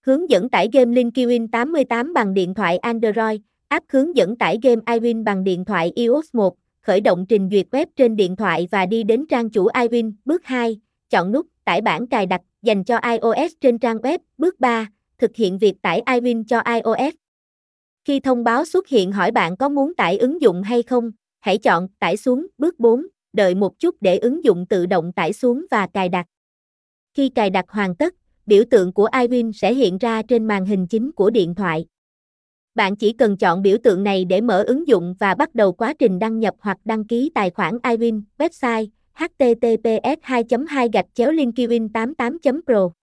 Hướng dẫn tải game Linkiwin 88 bằng điện thoại Android. App hướng dẫn tải game iWin bằng điện thoại iOS 1. Khởi động trình duyệt web trên điện thoại và đi đến trang chủ iWin. Bước 2. Chọn nút tải bản cài đặt dành cho iOS trên trang web. Bước 3. Thực hiện việc tải iWin cho iOS. Khi thông báo xuất hiện hỏi bạn có muốn tải ứng dụng hay không, hãy chọn tải xuống. Bước 4. Đợi một chút để ứng dụng tự động tải xuống và cài đặt. Khi cài đặt hoàn tất, biểu tượng của iWin sẽ hiện ra trên màn hình chính của điện thoại. Bạn chỉ cần chọn biểu tượng này để mở ứng dụng và bắt đầu quá trình đăng nhập hoặc đăng ký tài khoản iWin. Website https://linkiwin88.pro